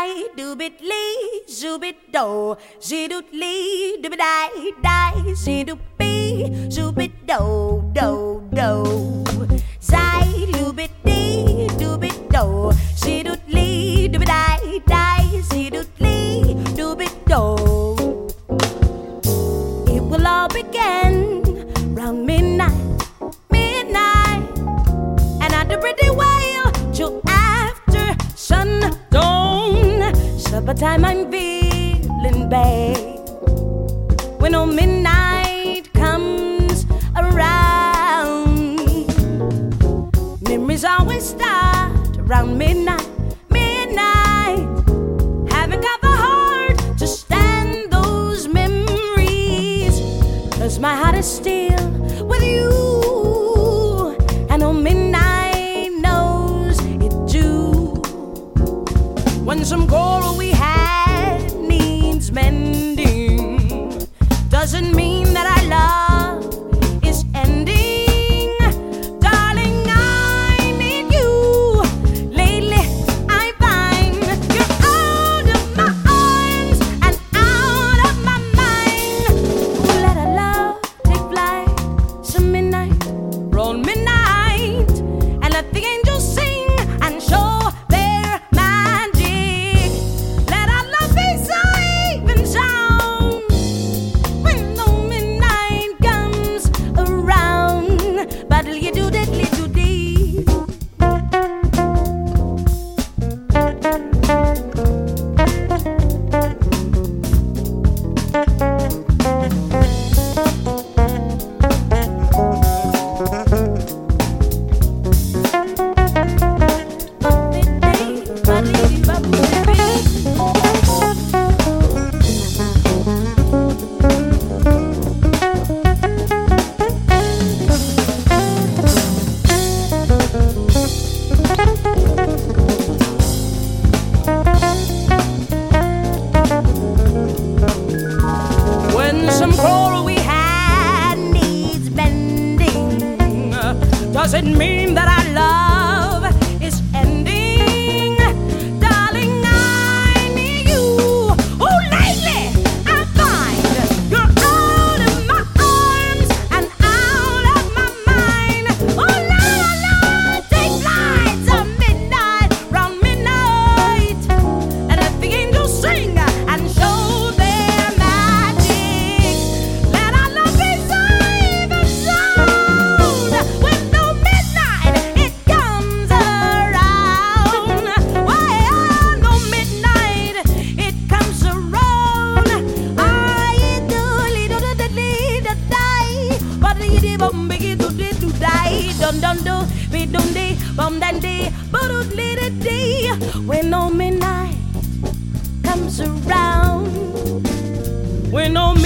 die, doobit lee, zoobit do, zidoot lee, doobit die, die, zidoot bee, zoobit do, do, do. Zai, doobit dee, doobit do, zidoot lee, doobit die, die, zidoot lee, doobit do. It will all begin round midnight, midnight, and at the pretty while till after sundown. Supper time I'm feeling bad when old midnight comes around. Memories always start around midnight, midnight. Haven't got the heart to stand those memories, 'cause my heart is still with you, and old midnight knows it too. When some goal we had needs mending, doesn't mean that our love is ending. Darling, I need you. Lately I find you're out of my arms and out of my mind. Ooh, let our love take flight some midnight, round midnight, and let the angels sing and show their magic. Let our love be safe and sound when the midnight comes around. Battle you do that little deed. When some coral we had needs mending, doesn't mean that our love is ending. Darling, I need you. Oh, lately I find you're out of my arms and out of my mind. Oh, la, take flights at midnight, round midnight, and let the angels sing and show their magic. Let our love be safe and sound when no midnight it comes around. Well, no midnight it comes around. I do little da die, but the bum begin to die. Dun dun do, be dun dee, bum dan dee, but little day when no midnight comes around. When no